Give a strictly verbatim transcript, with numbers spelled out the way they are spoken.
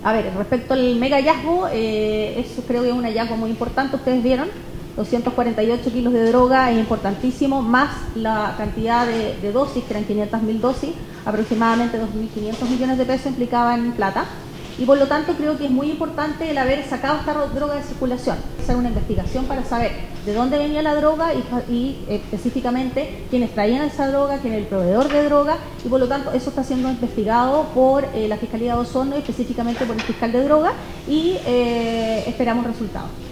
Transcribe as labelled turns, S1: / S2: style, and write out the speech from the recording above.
S1: A ver, respecto al mega hallazgo, eh, eso creo que es un hallazgo muy importante, ustedes vieron, doscientos cuarenta y ocho kilos de droga, es importantísimo, más la cantidad de, de dosis, que eran quinientas mil dosis, aproximadamente dos mil quinientos millones de pesos implicaba en plata, y por lo tanto creo que es muy importante el haber sacado esta droga de circulación, hacer una investigación para saber de dónde venía la droga y, y eh, específicamente quiénes traían esa droga, quién es el proveedor de droga, y por lo tanto eso está siendo investigado por eh, la Fiscalía de Osorno, específicamente por el fiscal de droga, y eh, esperamos resultados.